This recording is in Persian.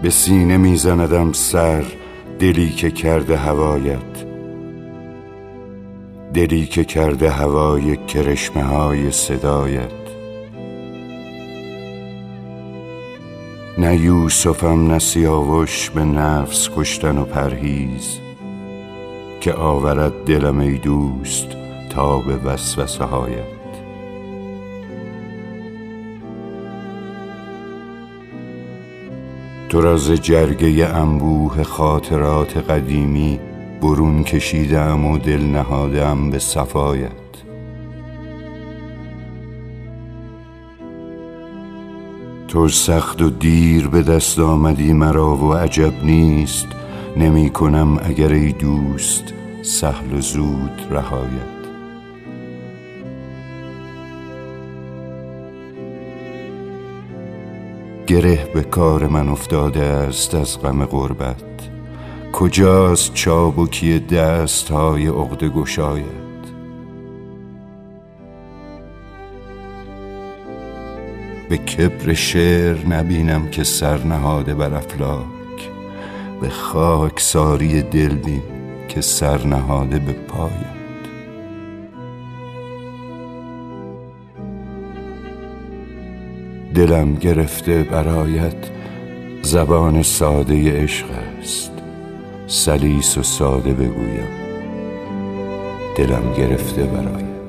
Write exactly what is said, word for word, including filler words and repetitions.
به سینه میزندم سر، دلی که کرده هوایت، دلی که کرده هوای کرشمه های صدایت. نه یوسفم نه سیاوش به نفس کشتن و پرهیز، که آورد دلم ای دوست تا به وسوسه هایت. تو را ز جرگه انبوه خاطرات قدیمی برون کشیدم و دل نهادم به صفایت. تو سخت و دیر به دست آمدی مرا و عجب نیست، نمی کنم اگر ای دوست سهل و زود رهایت. گره به کار من افتاده است از غم غربت، کجاست چابکی دست های عقده گشایت. به کبر شعر نبینم که سر نهاده بر افلاک، به خاک ساری دل بین که سر نهاده به پایت. دلم گرفته برایت زبان ساده عشق است، سلیس و ساده بگویم دلم گرفته برایت.